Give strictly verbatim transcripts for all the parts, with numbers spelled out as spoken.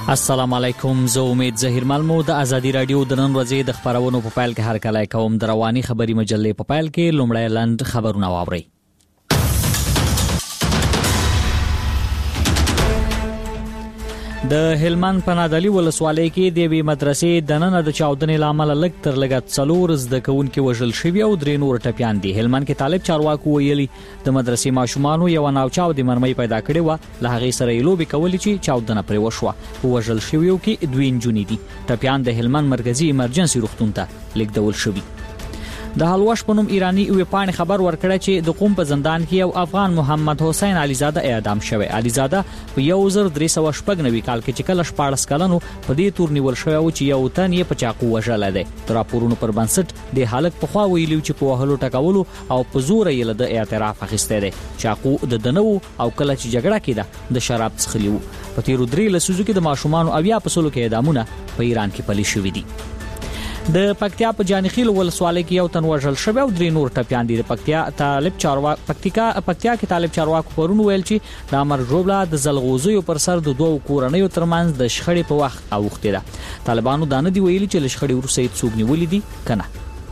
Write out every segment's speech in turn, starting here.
السلام علیکم، زه امید ظهیر ملمو د ازادي رادیو د نن ورځې د خبرونو په پایل کې هر کله کوم د رواني خبري مجلې په پایل کې لومړی لند خبرونه واوري. د هلمند په نادعلي ولسوالۍ کې د یوې مدرسې د نن د چاودنې لامل لږ تر لږه څلور زده کوونکي وژل شوي او درې نور ټپیان دي. هلمند کې طالب چارواکو ویلي د مدرسې ماشومانو یو ناوچاو د مرمۍ پیدا کړې و، له هغې سره یې لوبې کولې چې چاودنه پرې وشوه. په وژل شویو کې دوی نجونې دي. ټپیان د هلمند مرکزي ایمرجنسي روغتون ته لیږدول شوي. د حلوش په نوم ایرانی یو پاڼې خبر ورکړی چې د قوم په زندان کې یو افغان محمد حسین علیزاده اعدام شوی. علیزاده په یو زر درې سوه شپږ نوي کال کې چې کله شپاړس کلنو په دې تور نیول شوی و چې یو تن یې په چاقو وژلی دی. د راپورونو پر بنسټ د هلک پخوا ویلي چې په وهلو ټکولو او په زوره یې له ده اعتراف اخیستی دی. چاقو د ده نه و او کله چې جګړه کېده د شراب څښلي وو. په تېرو درې لسیزو کې د ماشومانو اویا په سلو کې اعدامونه په ایران کې پلي شوي دي. د پکتیا په جانخیل ولسوالۍ کې یو تن وژل شوی او درې نور ټپیان دي. د پکتیا طالب چارواک پکتیکا پکتیا کې طالب چارواکو پرون ویل چې د امر جوړلا د زلغوزیو پر سر د دوه کورنیو ترمنځ د شخړې په وخت اوښته ده. طالبانو دا نه دی ویلي چې له شخړې وروسته یې څوک نیولي دي کنه.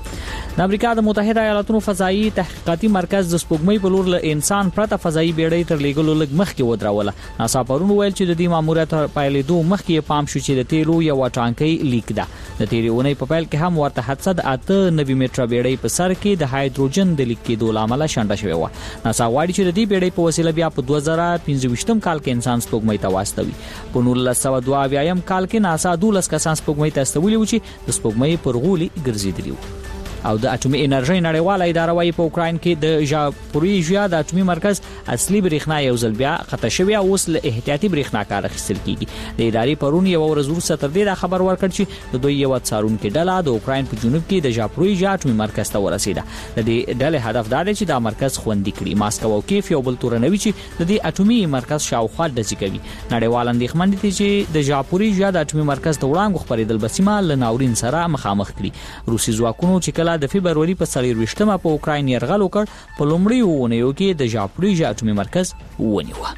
د امریکا د متحده ایالاتونو فضایي تحقیقاتي مرکز د سپوږمۍ په لور له انسان پرته فضایي بیړۍ تر لیږلو لږ مخکې ودروله. ناسا پرون ویل چې د دې ماموریت پایلیدو مخکې پام شو چې د تیلو یو ټانکۍ لیک ده. د تیرې اونۍ په پیل کې هم ورته حادثه د اته نوي متره بیړۍ په سر کې د هایدروجن د لیک کېدو له امله شنډه شوې وه. ناسا غواړي چې د دې بیړۍ په وسیله بیا په دوه زره پنځه ویشتم کال کې انسان سپوږمۍ ته واستوي. په نولس سوه دوه اویایم کال کې ناسا دولس کسان سپوږمۍ ته استولي وو چې د سپوږمۍ پر غولي ګرځېدلي وو. او د اټومي انرژي نړیواله اداره وايي په اوکراین کې د ژاپوریژیا د اټومي مرکز اصلي برېښنا یو ځل بیا قطع شوی او اوس له احتیاطي برېښنا کار اخیستل کیږي. د ادارې پرون یو ورځ وروسته تر دې دا خبر ورکړ چې د دوی یو څارونکو ډله د اوکراین په جنوب کې د ژاپوریژیا اټومي مرکز ته ورسېده. د دې ډلې هدف دا دی چې دا مرکز خوندي کړي. ماسکو او کیف یو بل تورنوي چې د دې اټومي مرکز شاوخوا ډزې کوي. نړیوال اندېښمن دي چې د ژاپوریژیا د اټومي مرکز ته وړاندې خبرېدل به سیمه له ناورین سره مخامخ کړي. روسي ځواکونو چې کله د فبروري په څلورویشتمه په اوکراین یرغل وکړ، په لومړیو اونیو کې د ژاپوریژیا اټومي مرکز ونیوه.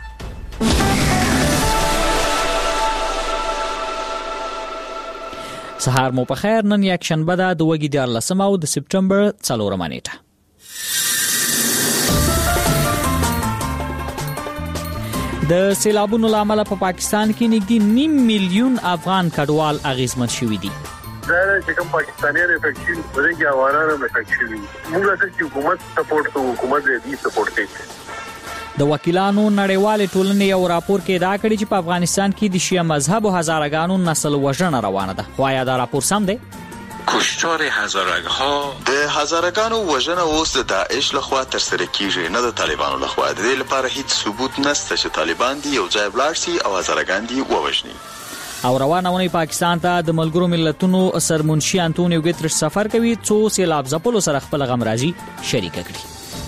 سهار مو په خیر. نن یک شنبه ده، د وګي دیارلسمه او د سپټمبر څلورمه نیټه. د سیلابونو له امله په پاکستان کې نږدې نیم میلیون افغان کډوال اغیزمن شوي دي. دا چې کوم پاکستانیان افیکشن ورګي اوارانه افیکشن موږ چې حکومت سپورټ کوو، حکومت دې سپورټ کوي. د وکیلانو نړیوال ټولنې یو راپور کې دا کړی چې په افغانستان کې د شیعه مذهب او هزارګانو نسل وژنه روانه ده. خو آیا دا راپور سم دی؟ کشتار هزارگ ها د هزارگانو وژنه اوس د داعش لخوا ترسره کیږي، نه د طالبانو لخوا. د دې لپاره هیڅ ثبوت نشته چې طالبان دی یو ځای ولاړ شي او هزارگان دی ووژني. او روانه ونی پاکستان ته د ملګرو ملتونو سرمنشي انټونیو ګوتریش سفر کوي، څو سیلاب ځپلو سره خپل غم راځي شریک کړي.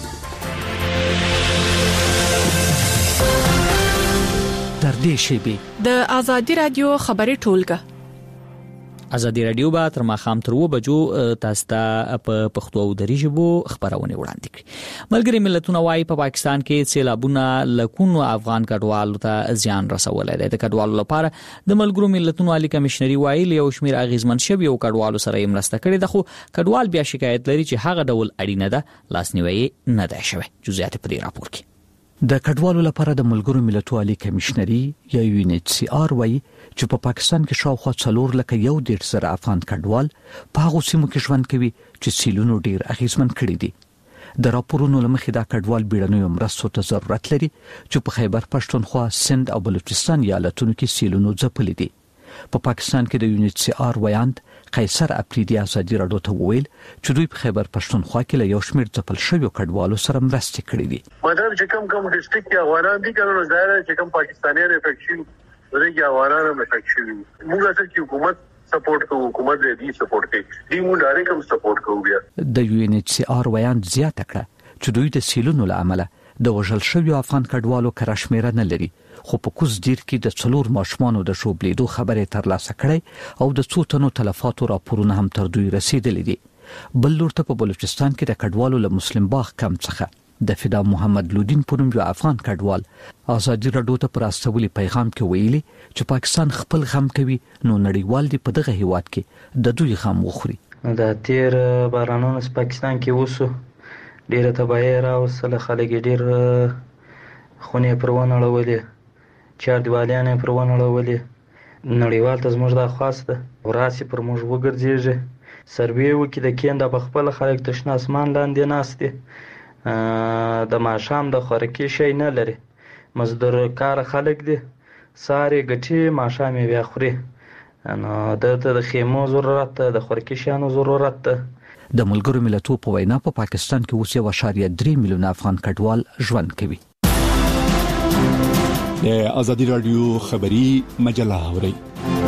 تر دې شیبې د ازادي رادیو خبري ټولګه ازادي رادیو به تر ماښام تر و بجو تاسو ته په پښتو او دري ژبو خبرونه وړاندې کړي. ملګري ملتونه وايي په پاکستان کې سیلابونه لکونو افغان کډوالو ته زیان رسولی دی. د کډوالو لپاره د ملګرو ملتونو عالی کمشنري وايي یو شمېر اغیزمن شوي او کډوالو سره یې مرسته کړې ده، خو کډوال بیا شکایت لري چې هغه ډول اړینه ده لاسنیوي نه دی شوی. جزئیات په دې راپور کې. د کډوالو لپاره د ملګرو ملتونو عالی کمشنري یا یو ان ایچ سی آر وايي چې په پاکستان کې شاوخوا څلور لکه یو ډېر زره افغان کډوال په هغو سیمو کې ژوند کوي چې سیلونو ډېر اغیزمن کړي دي. د راپورونو له مخې دا کډوال بیړنیو مرستو ته ضرورت لري چې په خیبر پښتونخوا، سند او بلوچستان ایالتونو کې سیلونو ځپلي دي. په پاکستان کې د یو ان ایچ سی آر ویاند قیصر اپریدي ازادي راډیو ته وویل چې دوی په خیبر پښتونخوا کې له یو شمېر ځپل شویو کډوالو سره مرستې کړې دي. مطلب چې کوم کوم ډیسټریکټ کې افغانان دي کنه ظاهر چې کوم پاکستانیان افیکشن ورګي افغانان افیکشن موږ چې حکومت سپورټ کوو، حکومت دې سپورټ کوي، دې موږ ډایرکټ کوم سپورټ کوو. بیا د یو ان ایچ سی آر ویاند زیاته کړه چې دوی د سیلونو له امله د وژل شویو افغان کډوالو کره شمېره نه لري، خو په کوز دیر کې د څلور ماشومانو د شوبلیدو خبرې ترلاسه کړې او د څو تنو تلفاتو راپورونه هم تر دوی رسیدلي دي. بل لور ته په بلوچستان کې د کډوالو له مسلم باغ کم څخه د فدا محمد لودین پونم یو افغان کډوال ازادي راډیو ته پر استولي پیغام کې ویلي چې پاکستان خپل غم کوي نو نړیوال دی په دغه هیواد کې د دوی غم وخوري. د تیر بارانونو په پاکستان کې وسو ډیره تباہي راوستله، خلک ډیر خونې پر ونړولې، چار دیوالیانې پر ونړولې. نړیوال ته زموږ د خاص ده وراسي پر موږ وګرځيږي، سروي وکي د کینده په خپل خلک تشنا اسمان لاندې ناشته د ماشام د خورکی شي نه لري، مزدور کار خلک دي، ساري ګټي ماشامې بیا خوري، نو د خیمو ضرورت ده، د خورکی شانو ضرورت ده. د ملګرو ملتونو په وینا په پاکستان کې اوس یو اشاریه درې میلیون افغان کډوال ژوند کوي. د ازادي رادیو خبری مجله اوري.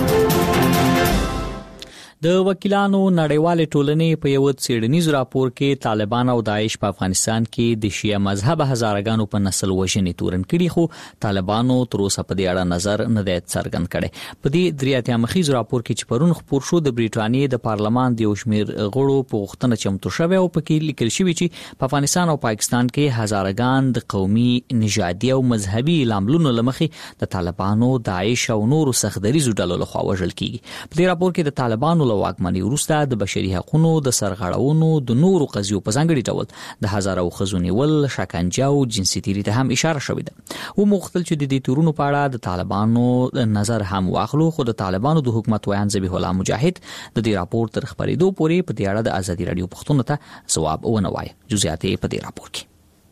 د وکیلانو نړیوال ټولنې په یو څېړنیز راپور کې طالبان او داعش په افغانستان کې د شیعه مذهب هزارګانو په نسل وژنې تورن کړي، خو طالبانو تر اوسه په دې اړه نظر نه دی څرګند کړی. په دې درې اتیا مخیز راپور کې چې پرون خپور شو د بریټانیې د پارلمان د یو شمېر غړو په غوښتنه چمتو شوی او پکې لیکل شوی چې په افغانستان او پاکستان کې هزارګان د قومي، نژادي او مذهبي لاملونو لمخې د طالبانو، داعش او نورو سختدریزو ډلو لخوا وژل کیږي. په دې راپور کې د طالبانو له واکمنۍ وروسته د بشري حقوقو د سرغړونو د نورو قضیو په ځانګړي ډول د هزارو ښځو نیول، شکنجه او جنسي تیري ته هم اشاره شوې ده. وموغتل چې د دې تورونو په اړه د طالبانو نظر هم واخلو، خو د طالبانو د حکومت ویان ذبیح الله مجاهد د دې راپور تر خبرېدو پورې په دې اړه د ازادي رادیو پښتون ته ځواب ونه وایي. جزئیات په دې راپور کې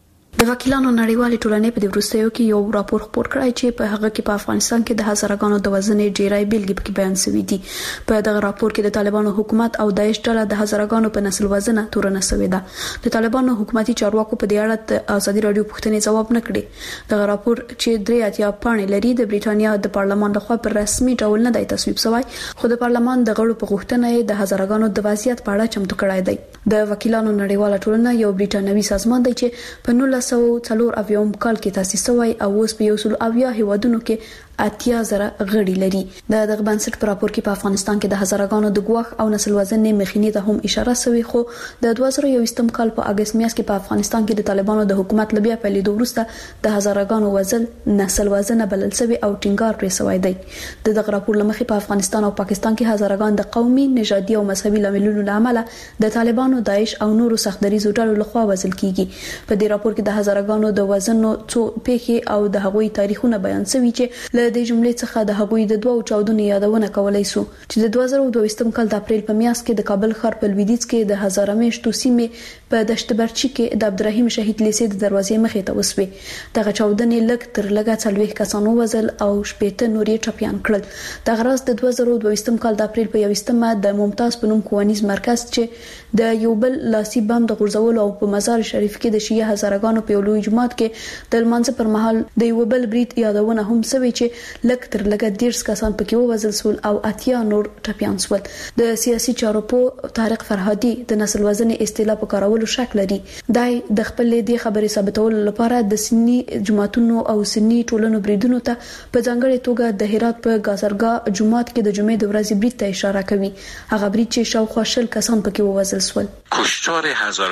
د وکیلانو نړیوالې ټولنې په وروستیو کې یو راپور خپور کړی چې په هغه کې په افغانستان کې د هزارګانو د وژنې ډیرای بیلګې پکې بیان شوې دي. په دغه راپور کې د طالبانو حکومت او داعش ډله د هزارګانو په نسل وژنه تورنه شوې ده. د طالبانو حکومتي چارواکو په دې اړه د ازادي رادیو پوښتنې ځواب نه کړی. دغه راپور چې درې اتیا پاڼې لري د بریټانیا د پارلمان لخوا پر رسمي ډول نه دی تصویب شوی، خو د پارلمان د غړو په غوښتنه د هزارګانو د وضعیت په اړه چمتو کړی دی. د وکیلانو نړیواله ټولنه یو بریټانوي سازمان دی چې په نولس سوه څلور اویایم کال کې تاسیس شوی او اوس په یو سل اویا هیوادونو کې اتیا زره غړي لري. د دغه بنسټ پر راپور کې په افغانستان کې د هزارګانو د ګواښ او نسل وژنې مخنیوي ته هم اشاره شوی، خو د دوه زره یوویشتم کال په اگست میاشت کې په افغانستان کې د طالبانو د حکومت لبیا په لیدو وروسته د هزارګانو وژل نسل وژنه بلل شوی او ټینګار پرې شوی دی. د دغه راپور لمخې په افغانستان او پاکستان کې هزارګان د قومي، نژادي او مذهبي لاملونو له امله د طالبانو، داعش او نورو سختدریزو ډلو لخوا وژل کیږي. په دې راپور کې د هزارګانو د وژنو څو پیښې او د هغوی تاریخونه بیان شوي چې له دې جملې څخه د هغوی د دوه چاودنو یادونه کولای شو چې د دوه زره دوه ویشتم کال د اپریل په میاشت کې د کابل ښار په لویدیځ کې د هزاره میشتو سیمې په دشت برچی کې د عبدالرحیم شهید لیسې د دروازې مخې ته وسوې. دغه چاودنې لږ تر لږه څلوېښت کسان ووژل او شپېته نور یې ټپیان کړل. دغه راز د دوه زره دوه ویشتم کال د اپریل په یوویشتمه د ممتاز په نوم ښوونیز مرکز چې د یو بل لاسي بم د غورځولو او په مزار شریف کې د شیعه هزارګانو په لوی جماعت کې د لمانځه پر مهال د یو بل برید یادونه هم شوې چې لږ تر لږه دیرش کسان پکې ووژل شول او اتیا نور ټپیان شول. د سیاسي چارو په طارق فرهادي د نسل وژنې اصطلاح په کارولو شک لري. دای د خپل دې خبرې ثابتولو لپاره د سنی جماعتونو او سنی ټولنو بریدونو ته په ځانګړي توګه د هرات په گازرګاه جماعت کې د جمعې د ورځې برید ته اشاره کوي. هغه برید چې شاوخوا شل کسان پکې ووژل شول. کشتار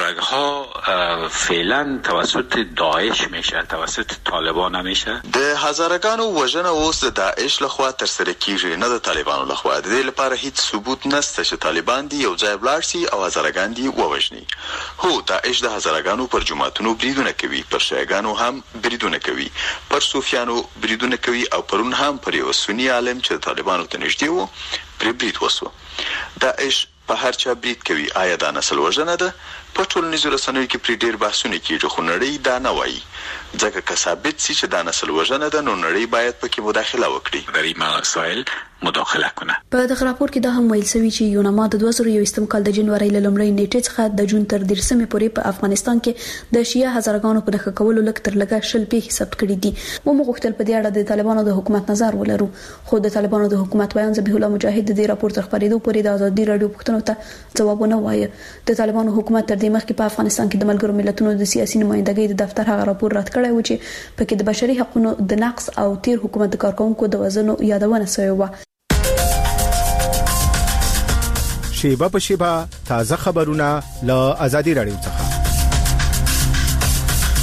هزارگها فعلا توسط داعش میشه، توسط طالبان نمیشه. د هزارگانو وژنه اوس د داعش لخوا تر سره کیږي، نه د طالبانو لخوا. د دې لپاره هیڅ ثبوت نشته چې طالبان دی یو ځای بلاړ شي او هزارگان دی ووژني. هو داعش د هزارگانو پر جماعتونو بریدونه کوي، پر شیعاګانو هم بریدونه کوي، پر صوفیانو بریدونه کوي او پرون هم پر یو سنی عالم چې طالبانو ته نږدې وو پر برید وسو. داعش په هر چا برید کوي. آیا دا نسل وژنه ده؟ په ټولنیزو رسنیو کې پرې ډېر بحثونه کیږي، خو نړۍ دا نه وایي. ځکه که ثابت شي چې دا نسل وژنه ده نو نړۍ باید پکې مداخله وکړي، در این مسائل مداخله کنه. په دغه راپور کې دا هم ویل شوی چې یوناما د دوه زره یوویشتم کال د جنوري له لومړۍ نیټې څخه د جون تر دیرشمې پورې په افغانستان کې د شیعه هزارګانو په نښه کولو لږ تر لږه شل پیښې ثبت کړي دي. موږ غوښتل په دې اړه د طالبانو د حکومت نظر ولرو، خو د طالبانو د حکومت ویان ذبیح الله مجاهد د دې راپور تر خبرېدو پورې د ازادي رادیو پوښتنو ته ځواب نه وایي. د طالبانو حکومت تر دې مخکې په افغانستان کې د ملګرو ملتونو د سیاسي نمائندګۍ د دفتر هغه راپور رد کړی و چې پکې د بشري حقوقو د نقص او تیر حکومت کارکونکو د وژنو یادونه شوې و. شیبه په شیبه تازه خبرونه له ازادي رادیو څخه.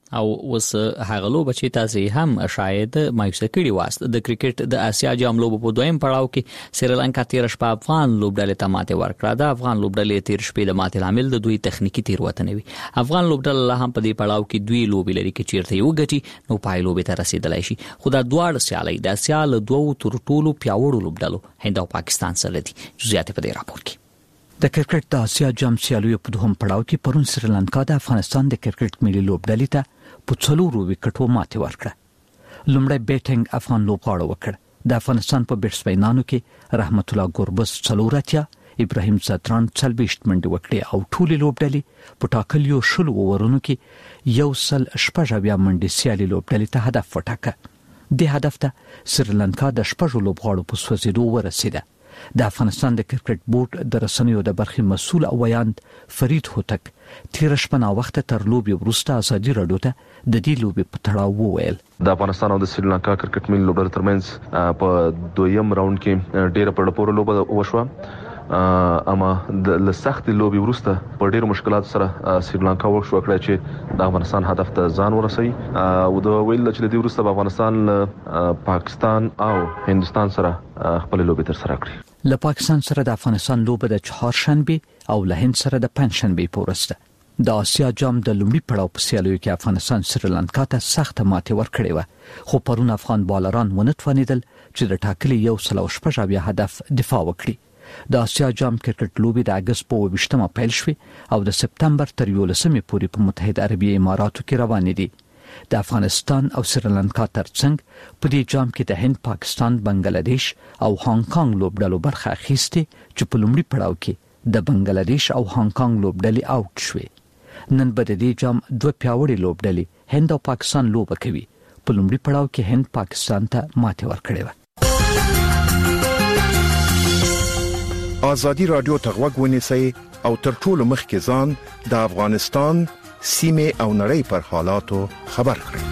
او وس هغه لوب چې تاسو هم شاید مایوسه کړي واست د کرکټ د اسیا جام لوب په دویم پړاو کې سریلانکا تیر شپه افغان لوبډلې ته ماته ورکړه. د افغان لوبډلې تیر شپه د ماته لامل د دوی تخنیکی تیروتنه وي. افغان لوبډله هم په دې پړاو کې دوی لوبې لري چې چیرته یو غټي نو پای لوبې ته رسیدلای شي. خو دا دواړه سیالي د اسیا له دوو تر ټولو پیاوړو لوبډلو هند او پاکستان سره دي. جزئیات په دې راپور کې. د کرکټ د اسیا جام سیالیو په دوهم پړاو کې پرون سریلانکا د افغانستان د کرکټ ملي لوبډلې ته په څلورو وکټو ماته ورکړه. لومړی بیټینګ افغان لوبغاړو وکړ. د افغانستان په بیټسمنانو کې رحمت الله ګوربز څلور اتیا، ابراهیم زدران څلوېښت منډې وکړې او ټولې لوبډلې په ټاکلیو شلو اوورونو کې یو سل شپږ اویا منډې سیالي لوبډلې ته هدف وټاکه. د هدف ته سریلانکا د شپږو لوبغاړو په سوځېدو ورسېده. د افغانستان د کرکټ بورډ د رسنیو د برخې مسؤل او ویاند فرید هوتک تیر شپه نا وخت تر لوبي وروسته ازادي راډیو ته د دې لوبي په تړاو وویل د افغانستان او د سریلانکا کرکټ ملي لوبډلو ترمنځ په دویم راوند کې ډیره په ډپور لوبه وشوه، اما د سخت لوبي وروسته په ډیرو مشکلات سره سریلانکا وښو کړی چې د افغانستان هدف ته ځان ورسوي او د ویل چې د دې وروسته په افغانستان پاکستان او هندستان سره خپل لوبي تر سره کړی. له پاکستان سره د افغانستان لوبه د چهارشنبه او له هند سره د پنځشنبه پورسته. د آسیا جام د لومړي پړاو په سیالیو کې افغانستان سریلانکا ته سخت ماته ورکړې و، خو پرون افغان بالران ونه توانیدل چې د ټاکلي یو سل او شپږ اویا هدف دفاع وکړي. د آسیا جام کرکټ لوبي د اگست په اوویشتمه پیل شوې او د سپتمبر تر یولسمې پورې په متحده عربي اماراتو کې روانې دي. د افغانستان او سریلانکا ترڅنګ په دې جام کې د هند، پاکستان، بنگلاديش او هانګ کانګ لوبډلو برخه اخیستې چې په لومړي پړاو کې د بنگلاديش او هانګ کانګ لوبډلې اوټ شوې. نن به د دې جام دوه پیاوړي لوبډلې هند او پاکستان لوبه کوي. په لومړي پړاو کې هند پاکستان ته ماته ورکړې و. ازادي رادیو ته غوږ ونیسئ او تر ټولو مخکې ځان د افغانستان سیمه او نړۍ پر حالاتو خبر کړئ.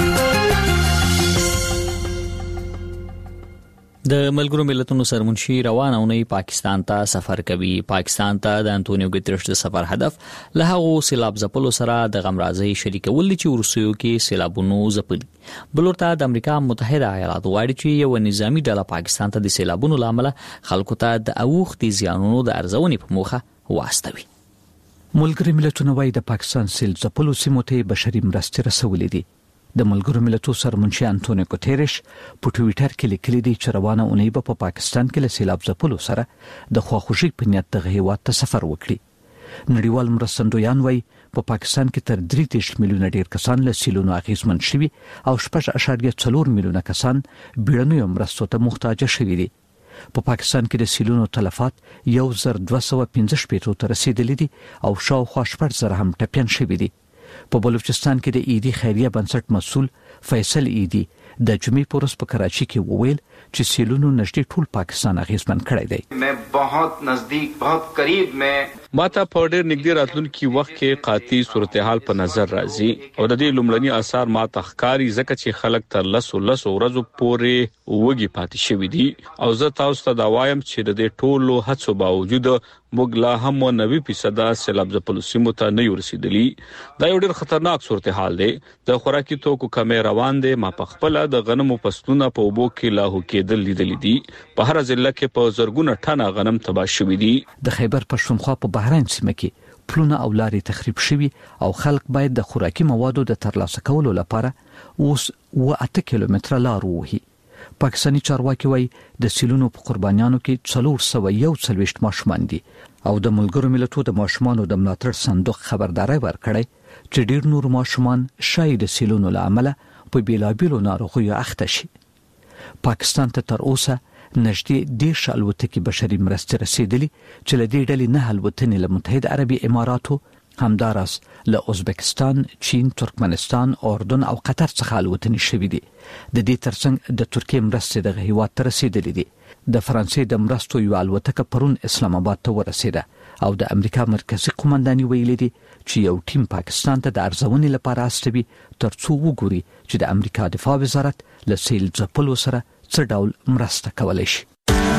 د ملګرو ملتونو سرمنشي روانه اونۍ پاکستان ته سفر کوي. پاکستان ته د انټونیو ګوتریش د سفر هدف له هغو سیلاب ځپلو سره د غمرازۍ شریکول چې ورسیو کې سیلابونو ځپلي. بلورته د امریکا متحده ایالاتو غواړي چې یو نظامی ډله پاکستان ته د سیلابونو لامل خلکو ته د اوښتي زیانونو د ارزونې په موخه واستوي. ملګري ملتونه وايي د پاکستان سیل ځپلو سیمو ته بشري مرستې رسولې دي. د ملګرو ملتونو سرمنشي انټونیو ګوتریش په ټوئیټر کې لیکلي دي چې روانه اونۍ په پا پاکستان کې له سیلاب ځپلو سره د خواخوږۍ په نیت د هیواد ته سفر وکړي. نړیوال مرستندویان وايي په پا پاکستان کې تر درې دېرش میلیونه ډیر کسان له سیلونو اغیزمن شوي او شپږ اعشاریه څلور میلیونه کسان بیړنیو مرستو ته محتاج شوي دي. په پا پاکستان کې د سیلونو تلفات یو زر دوه سوه پنځه شپېته ته رسیدلي دي او شاوخوا شپږ زره هم ټپیان شوي دي. په بلوچستان کې د ایدي خیریه بنسټ مسؤل فیصل ایدي د جمعې پورس په کراچي کې وویل چې سیلونو نږدې ټول پاکستان اغیزمن کړی دی. مې بہت نزدیک بہت قریب مې ماته په ډېر نږدې راتلونکي وخت کې قاطع صورتحال په نظر راځي او د دې لومړني آثار ماته ښکاري ځکه چې خلک تر لسو لسو ورځو پورې وږي پاتې شوي دي او زه تاسو ته دا وایم چې د دې ټولو هڅو باوجود موږ لا هم نوي فیصد سیلاب ځپلو سیمو ته نه یو رسیدلی. دا یو ډېر خطرناک صورتحال دی. د خوراکي توکو کمې روان دی. ما په خپل د غنمو فصلونه په اوبو کې لاهو کېدل لیدلې دي. په هر ضلع کې په زرګونه ټنه غنم تباه شوي دي. د خیبر پښتونخوا په بحرین سیمه کې پلونه او لارې تخریب شوي او خلک باید د خوراکي موادو د ترلاسه کولو لپاره اوس اوه اته کیلومتره لار ووهي. پاکستاني چارواکي وايي د سیلونو په قربانیانو کې څلور سوه یو څلوېښت ماشومان دي او د ملګرو ملتونو د ماشومانو د ملاتړ صندوق خبرداري ورکړی چې ډېر نور ماشومان شاید د سیلونو له امله په بیلابیلو ناروغیو اخته شي. پاکستان ته تر اوسه نږدې دېرش الوتکې بشري مرستې رسیدلي چې له دې ډلې نه الوتنې له متحده عربي اماراتو، همداراز له ازبکستان، چین، ترکمنستان، اردن او قطر څخه الوتنې شوې دي. د دې ترڅنګ د ترکیې مرستې دغه هیواد ته رسیدلې دي. د فرانسې د مرستو یو الوتکه پرون اسلام آباد ته ورسېده او د امریکا مرکزی قومنداني ویلي دي چې یو ټیم پاکستان ته د ارزونې لپاره استوي ترڅو وګوري چې د امریکا دفاع وزارت له سیل ځپلو سره څه ډول مرسته کولی شي.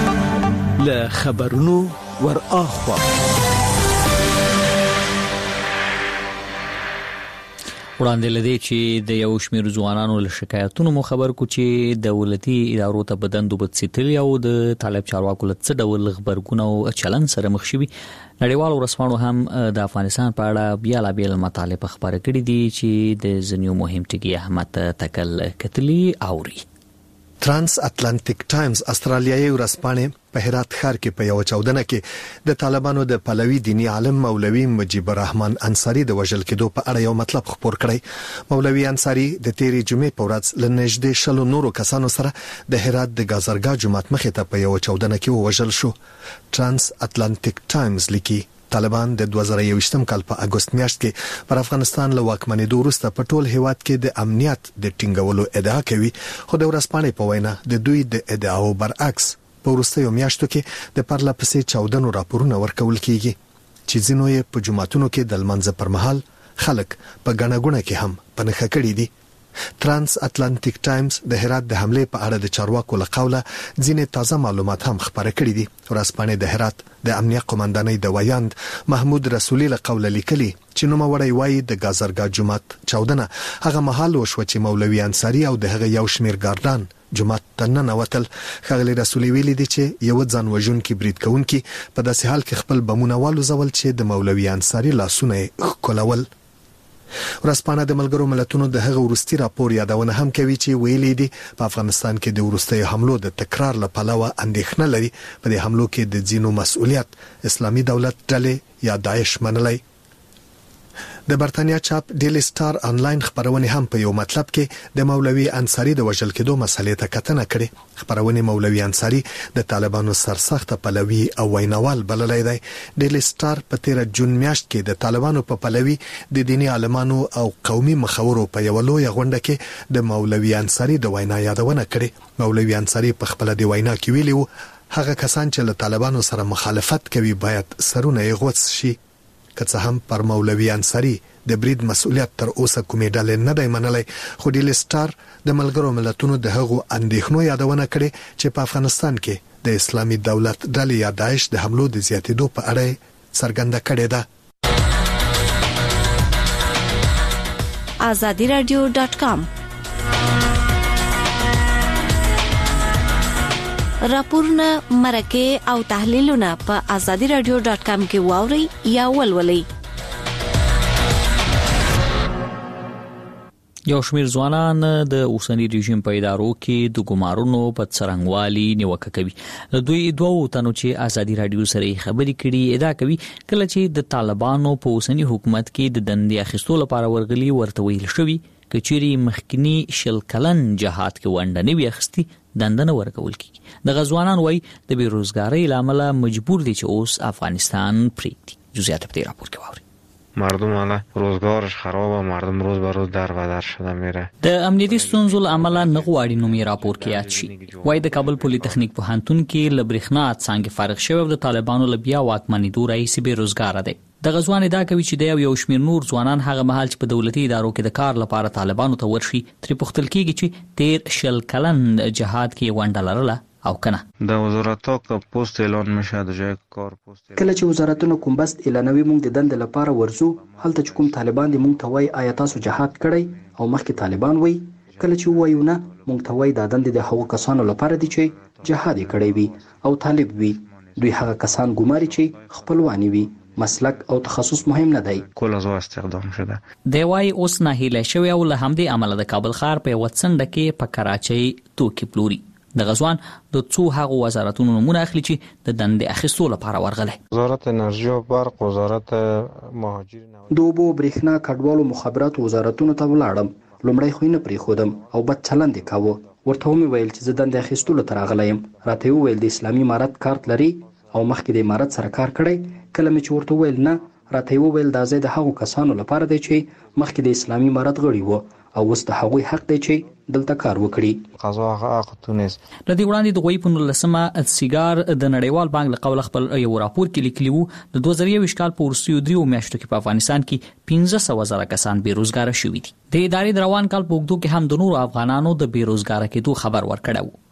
له خبرونو ور اخوا وړاندې لدی چې د یو شمېر ځوانانو له شکایتونو مو خبر کو چې دولتي ادارو ته بدندو بدستل او د طالب چارواکو له څه ډول خبرګون او چلن سره مخ شوي. نړیوالو رسنیو هم د افغانستان په اړه بیا لا بیل مطالب خبره کړې دي چې د ځینو مهم ټکي احمد تکل کتلی اوري. ترانس اتلانتیک ټایمز استرالیایي ورځپاڼه په هرات ښار کې په یو چاودنه کې د طالبانو د پلوي دینی عالم مولوي مجيب الرحمن انصاری د وژل کېدو په اړه یو مطلب خبر کړی. مولوي انصاری د تیری جمعې په ورځ له نږدې شلو نورو کسانو سره د هرات د گازرګا جمعات مخې ته په یو چاودنه کې وژل شو. ترانس اتلانتیک ټایمز لیکي طالبان د دوه زره یوویشتم کال په اگست میاشت کې پر افغانستان له واکمنېدو وروسته په ټول هیواد کې د امنیت د ټینګولو ادعا کوي، خو د ورځپاڼې په وینا د دوی د ادعاو برعکس په وروستیو میاشتو کې د پرله پسې چاودنو راپورونه ورکول کیږي چې ځینو یې په جمعاتونو کې د لمانځه پر مهال خلک په ګڼه ګوڼه کې هم په نښه کړي دي. ترانس اتلانتیک ټایمز د هرات د حمله په اړه د چارواکو له قوله ځینې تازه معلومات هم خبره کړي دي. ورځپاڼې د هرات د امنیت قومندانۍ د ویاند محمود رسولي له قوله لیکلي چې نوموړی وایي د گازرګا جمعات چاودنه هغه مهال وشو چې مولوي انصاری او د هغه یو شمیر ګاردان جمعات ته ننوتل. ښاغلي رسولي ویلي دي چې یو ځان وژونکي برید کوونکي په داسې حال کې خپل بمونه والوزول چې د مولوي انصاری لاسونه ښکلول. ورځپاڼه د ملګرو ملتونو د هغه ورستي راپور یادونه هم کوي چې ویلي دي په افغانستان کې د ورستي حملو د تکرار لپاره اندېښنه لري. په دې حملو کې د ځینو مسؤلیت اسلامي دولت ډلې یا داعش منلای. د برتانیا چاپ ډیلی سٹار آنلاین خبرونه هم په یو مطلب کې د مولوي انصاری د وژل کېدو مسلې ته کتنه کړې. خبرونه مولوي انصاری د طالبانو سرسخت پلوي او ویناوال بللی دی. ډیلی سٹار په تیر جون میاشت کې د طالبانو په پلوي د دینی عالمانو او قومي مخورو په یو لوی غونډه کې د مولوي انصاری د وینا یادونه کړې. مولوي انصاری په خپل د وینا کې ویلي وو هغه کسان چې له طالبانو سره مخالفت کوي باید سرونه یې غوڅ شي. که څه هم پر مولوي انصاری د برید مسؤلیت تر اوسه کومې ډلې نه دی منلی، خو ډیلی سٹار د ملګرو ملتونو د هغو اندېښنو یادونه کړې چې په افغانستان کې د اسلامي دولت ډلې یا داعش د حملو د زیاتېدو په اړه څرګنده کړې ده. آزادی رادیو ډاټ کام راپورونه، مرکه او تحلیلونه په آزادی رادیو ډاټ کام کې واوري یا ولولئ. یو شمېر ځوانان د اوسنی رژیم په ادارو کې د ګمارونو په څرنګوالي نیوکه کوي. له دوی دوه تنو چې آزادی رادیو سره خبرې کړي ادعا کوي کله چې د طالبانو په اوسنی حکومت کې د دندې اخیستو لپاره ورغلي ورته ویل شوی کچيري مخکنی شل کلن جهاد کې ونډه نه وي اخیستي دندنه ورکول کیږي. د غزوانان وای د بیروزګاری لامل مجبور دي چې اوس افغانستان پریږدي. جزئیات په دې راپور کې واوري. مردم حالا روزگارش خرابه، مردم روز به روز در و در شده میره. د امنیتي ستونزو عمله نه غواړي نو می راپور کې یاد شي. وای د کابل پولی تخنیک پوهنتون کې لبرخنا څنګه فارغ شوی د طالبانو لبیا واکمنېدو رئیس بیروزګار دی. د غزوان دا کوي چې د یو شمیر نور ځوانان هغه مهال چې په دولتي ادارو کې د کار لپاره طالبانو ته ورشي تر پختل کېږي چې تیر شل کلن جهاد کې ونډه لرله او کنه. د وزارتو کا پوسټ اعلان مشه د جای کار پوسټ کله چې وزارتونو کوم بست اعلانوي مونږ د دند لپاره ورزو هلته چې کوم طالبان دي مونږ ته وای آیا تاسو جهاد کړی او مخکې طالبان وای کله چې وایو نه مونږ ته وای د دند د هغو کسانو لپاره دي چې جهاد کړی وي او طالب وي. دوی هغه کسان ګماري چې خپلوانی وي، مسلک او تخصص مهم نه دی. کول از استخدام شده. دی وای اوس نه هیله شوی او له همدې عمله د کابل ښار په وڅنډه کې په کراچۍ توکي پلوري. د غزوان د څو هغه وزارتونو نمونه اخلي چې د دندې اخیستو لپاره ورغله. وزارت انرژي او برق، وزارت مهاجرین، د اوبو برېښنا کډوالو مخابرات وزارتونو ته ولاړم. لومړی خو نه پریښودم او بد چلند یې کاوه. ورته مې ویل چې زه دندې اخیستو لپاره راغلی یم. راته یې وویل د اسلامي امارت کارت لري او مخکې د امارت سره کار کړی. کله مې چې ورته ویل نه، راته یې وویل دا ځای د هغو کسانو لپاره دی چې مخکې د اسلامي امارت غړي وو او اوس د هغوی حق دی چې دلته کار وکړي. قضا حق تونس. د دې وړاندې د غوي په نولسمه سیګار د نړیوال بانک له قوله خپل یو راپور کې لیکلی وو د دوه زره یوویشت کال په وروستیو دریو میاشتو کې په افغانستان کې پنځه سوه زره کسان بیروزګار شوي دي. د ادارې د روان کال په اوږدو کې هم د نورو افغانانو د بیروزګار کېدو خبر ورکړی وو.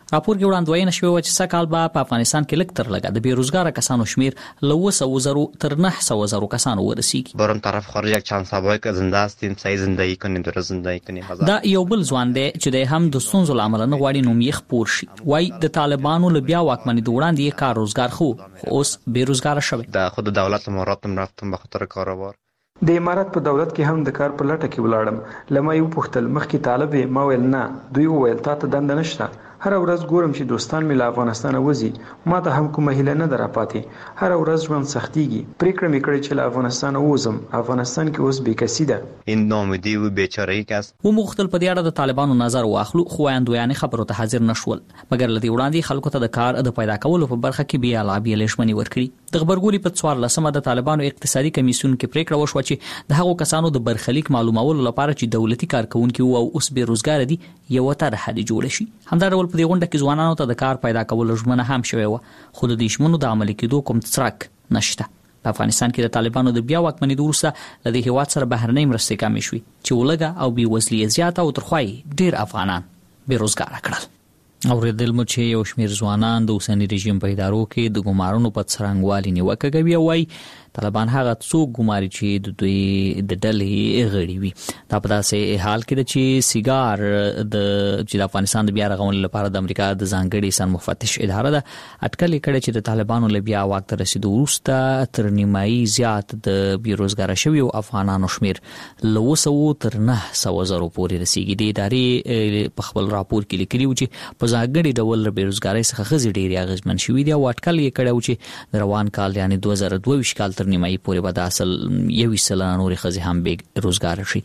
راپور کې وړاندوینه شوې چې سکهال به په افغانستان کې لږ تر لږه د بیروزګار کسانو شمیر له اوه زره تر نهه زره کسانو ورسیږي. برون طرف خارج یک چند سبایی که زنده هستیم، سعی زندگی کنیم، درست زندگی کنیم. دا یو بل ځوان دی چې د هم د ستونزو له امله نه غواړي نوم یې خپور شي. وایي د طالبانو له بیا واکمنۍ د وړاندې یې کار روزګار خو اوس بیروزګاره شوی. د خود دولت اماراتم رفتم به خاطر کاروبار. د امارات په دولت کې هم د کار په لټه کې ولاړم. لمه یو پختل مخکې طالب ما ویل نه، دوی وویل تا ته دنده نشته. هر ورځ ګورم چې دوستان مې له افغانستان وځي، ما ته هم کومه هیله نه ده راپاتې. هر ورځ ژوند سختیږي. پریکړه مې کړې چې له افغانستان ووځم. افغانستان کې اوس بېکسي ده. این ناامیدي و بیچاره‌ای که است. و مختل په دې اړه د طالبانو نظر واخلو، خو وایندویانې خبرو ته حاضر نشول، مګر له دې وړاندې خلکو ته د کار د پیدا کولو په برخه کې بیا لا بیا لښمنې ورکړي. د خبرګولي په څوارلسمه د طالبانو اقتصادي کمیسیون کې پریکړه وشوه چې د هغو کسانو د برخلیک معلومولو لپاره چې دولتي کارکونکي او اوس بیروزګار دي یو طرحه دې جوړه شي. همدا ډول په دې غونډه کې ځوانانو ته د کار پیدا کولو ژمنه هم شوې وه، خو د دې ژمنو د عملي کېدو کوم څرک نشته. په افغانستان کې د طالبانو د بیا واکمنۍ وروسته له دې هېواد سره بهرنۍ مرستې کمې شوې چې ولږه او بېوزلي یې زیاته او ترخوا یې ډېر افغانان بېروزګاره کړل. اورېدل مو چې یو شمېر ځوانان د اوسني رژیم په ادارو کې د ګمارونو په څرنګوالي نیوکه کوي او وایي طالبان هغه څوک ګماري چې د دوی د ډلې غړي وي. دا په داسې حال کې ده چې سیګار د چې د افغانستان د بیا رغونې لپاره د امریکا د ځانګړي سر مفتش اداره ده اټکل کړي چې د طالبانو له بیا واک ته رسیدو وروسته تر نیمایي زیات د بیروزګاره شویو افغانانو شمیر له اوه سوه تر نهه سوه زرو پورې رسیږي. د ادارې په خپل راپور کې لیکلي و چې په ځانګړي ډول له بیروزګارۍ څخه ښځې ډېرې اغېزمن شوي دي او اټکل یې کړی و چې د روان کال یعنې دوه زره دوه ویشت کال نیمایي پورې به د اصل یویشت سلنه نورې ښځې هم بې روزګاره شي.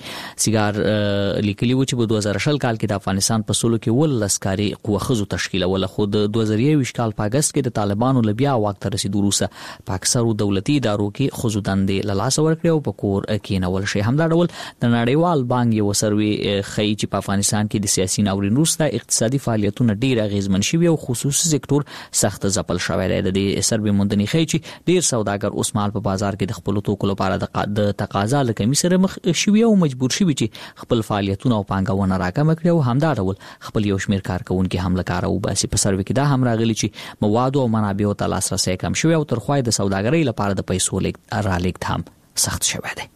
سیګار لیکلي و چې په دوه زره شل کال کې د افغانستان په سلو کې اوولس کاري قوه ښځو تشکیلوله، خو د دوه زره یوویشت کال په اګست کې د طالبانو له بیا واک ته رسیدو وروسته په اکثرو دولتي ادارو کې ښځو دندې له لاسه ورکړې او په کور کېنول شي. همدا ډول د نړیوال بانک یو سروې ښیي چې په افغانستان کې د سیاسي ناورین وروسته اقتصادي فعالیتونه ډېر اغېزمن شوي او خصوصي سکتور سخت ځپل شوی دی. د دې سروې موندنې ښیي چې ډېر سوداګر اوس مهال په بازار کې د خپل توکو لپاره د تقاضا له کمی سره مخ شوي او مجبور شوي چې خپل فعالیتونه او پانګونه راکمه کړي او همدا ډول خپل یو شمېر کارکونکي هم له کاره وباسي. په سروې کې دا هم راغلي چې موادو او منابعو ته لاسرسی کم شوی او ترخوا د سوداګرۍ لپاره د پیسو رالېږد هم سخت شوی دی.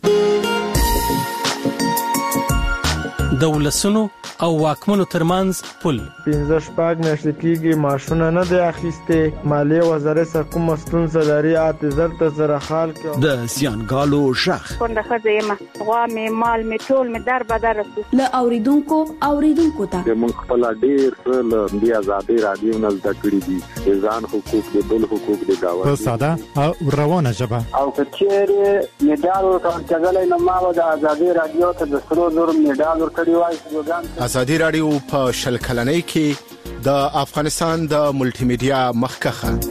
د ولسونو او واکمنو ترمنځ پل پنځه شپږ میاشتې کېږي ماشونه نه دی اخیستې، مالیې وزارت سره کومه ستونزه لري، اته زر ته سره حال کوي. د زیانګالو غږ کونډه ښځه یم، غوا مې مال مې ټول مې در بدر رسو له اوریدونکو اوریدونکو ته موږ خپل ډېر څه له دې آزادۍ راډیو نه زده کړي دي، د ځان حقوق د بل حقوق د گاونډي په ساده او روانه ژبه. او که چیرې میډال ورکول کېدلی نو ما به د آزادۍ راډیو ته د سرو زرو میډال ورکړی وای. ازادي رادیو په شل کلنۍ کې د افغانستان د ملټي میډیا مخکخه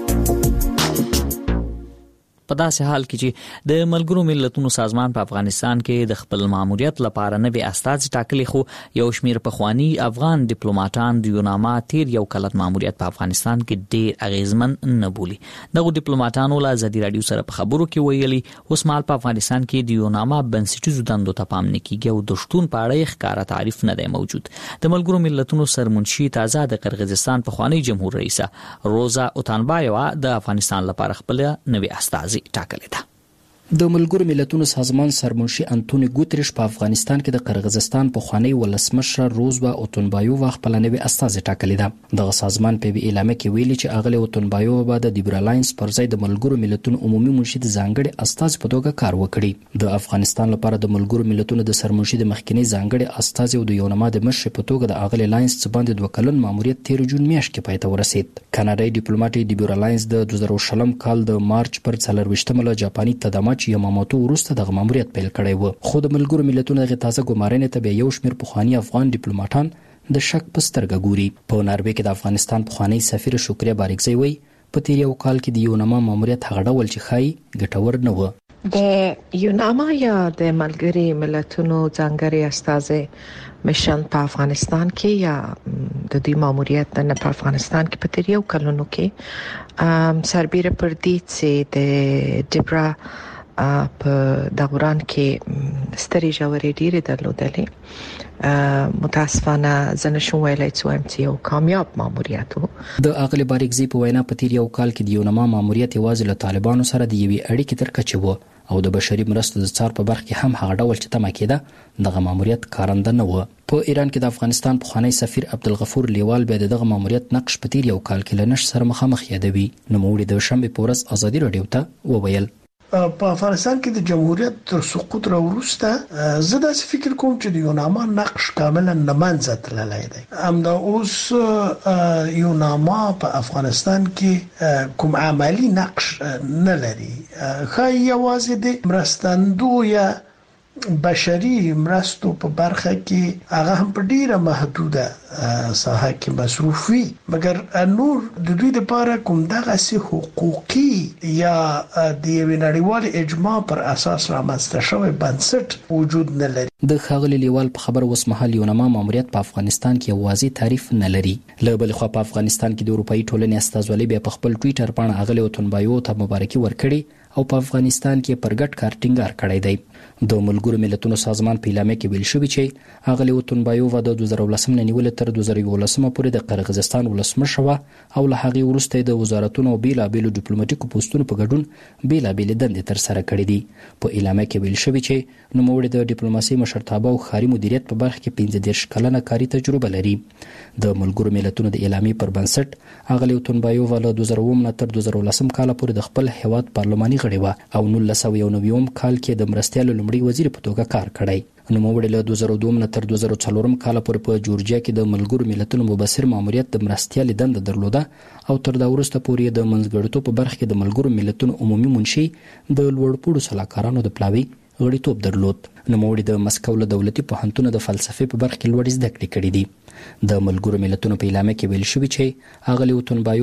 په داسې حال کې چې د ملګرو ملتونو سازمان په افغانستان کې د خپل ماموریت لپاره نوي استازي ټاکلي، خو یو شمېر پخواني افغان ډیپلوماټان د یوناما تیر یو کلت ماموریت په افغانستان کې ډېر اغېزمن نه بولي. دغو ډیپلوماټانو له ازادي رادیو سره په خبرو کې ویلي اوس مهال په افغانستان کې د یوناما بنسټیزو دندو ته پام نه کیږي او د شتون په اړه یې ښکاره تعریف نه دی موجود. د ملګرو ملتونو سرمنشي تازه د قرغیزستان پخوانی جمهور رئیسه روزا اوتانبایوا د افغانستان لپاره خپل نوي استازي ټاکلې ده. د ملګرو ملتونو سازمان سرمنشي انټونی ګوتریش په افغانستان کې د قرغیزستان پخوانی ولسمشر روزوا اوتونبایووا خپل نوي استازي ټاکلې ده. دغه سازمان په اعلامیه کې ویلي چې اغلی اوتونبایووا به د لیبرالاینس پر ځای د ملګرو ملتونو عمومي منشي د ځانګړي استازي په توګه کار وکړي. د افغانستان لپاره د ملګرو ملتونو د سرمنشي د مخکنی ځانګړي استازي او د یوناما د مشر په توګه د اغلی لاینس باندې دوه کلن ماموریت تیر جون میاشت کې پای ته ورسید. کاناډایي ډیپلوماټ لیبرالاینس د دوه زره شلم کال د مارچ پر څلرویشتمه له جاپاني تداماچ یاماموتو وروسته د ماموریت پیل کړی و، خو د ملګرو ملتونو د تازه ګمارنې ته بیا یو شمېر پخواني افغان ډیپلوماټان د شک په سترګه ګوري. په ناروې کې د افغانستان پخوانی سفیر شکریه باریکزی وایي په تیر یو کال کې د یوناما ماموریت هغه ډول چې ښایي ګټور نه و. د یوناما یا د ملګري ملتونو ځانګړي استازي مشن په افغانستان کې یا د دې ماموریت نه په افغانستان کې په تیر یو کلونو کې سربېره پر دې چې د ډیبرا په دوران کې ستري جوړې ډېرې درلودلې. متاسفانه زنه شو ویلای چې ام تی یو کامیاب ماموریت وو. د اغلی باریکزی په وینا په تیر یو کال کې د یونما ماموریت یوازې له طالبانو سره د یوې اړیکې تر کچې وو او د بشري مرستو د څار په برخه کې هم هغه ډول چې تمه کېده دغه ماموریت کارنده نه و. په ایران کې د افغانستان پخوانی سفیر عبدالغفور لیوال به دغه ماموریت نقش په تیر یو کال کې لنش سره مخامخ یادوي. نو موږ د شنبه په ورځ ازادي رادیو ته وویل په افغانستان کې د جمهوریت تر سقوط وروسته زه داسې فکر کوم چې د یوناما نقش کاملا نه منځ تللی دی. همدا اوس یوناما په افغانستان کې کوم عملی نقش نه لري. خای یوازې د مرستندوی بشري مرستو په برخه کې هغه هم په ډیره محدوده ساحه کې مصروف وي، مګر نور د دوی لپاره کوم دغه سي حقوقي یا د نړیوال اجماع پر اساس رامنځته شوی بنسټ وجود نه لري. د ښاغلي لیوال په خبر اوس مهال یونما ماموریت په افغانستان کې واضح تعریف نه لري. له بل خوا په افغانستان کې د اروپאי ټولنې استازولۍ بیا په خپل ټوئیټر باندې اغلی وطنبایو ته مبارکي ورکړي او په افغانستان کې پر ګډ کار ټینګار کړی دی. د ملګرو ملتونو سازمان په اعلامیه کې ویل شوی چې اغلی وطنبایو د دوه زره ولسم نه نیول تر دوه زره یولسم پورې د قرغیزستان ولسمشر و او له هغه وروسته د وزارتونو او بیلابیلو ډیپلوماټیکو پوسټونو په ګډون بیلابیل دندې تر سره کړې دي. په اعلامیه کې ویل شوی چې نوموړي د ډیپلوماسي مشرتابه او خاري مدیریت په برخه کې پنځه دېرش کلنه کاري تجربه لري. د ملګرو ملتونو د اعلامیې پر بنسټ اغلی وطنبایو له دوه زره اووه نه تر دوه زره ولسم کال پورې د خپل هیواد پارلماني غړی و او نولس سوه یو نوي کال کې د مرستیال لومړي وزیر په توګه کار کړی. نو موږ له دوه زره دوه نه تر دوه زره څلور کال پورې په جورجیا کې د ملګرو ملتونو مبصر ماموریت د مرستیال دند درلوده او تر دا وروسته پورې د منځګړیتوب په برخه کې د ملګرو ملتونو عمومي منشي د لوړپوړو سلاکارانو د پلاوي غړیتوب درلود. نو موږ د مسکو له دولتي پوهنتون د فلسفې په برخه کې لوړ زده کړې کړې دي. د ملګرو ملتونو په اعلامیه کې ویل شوی چې اغلی وطنبایو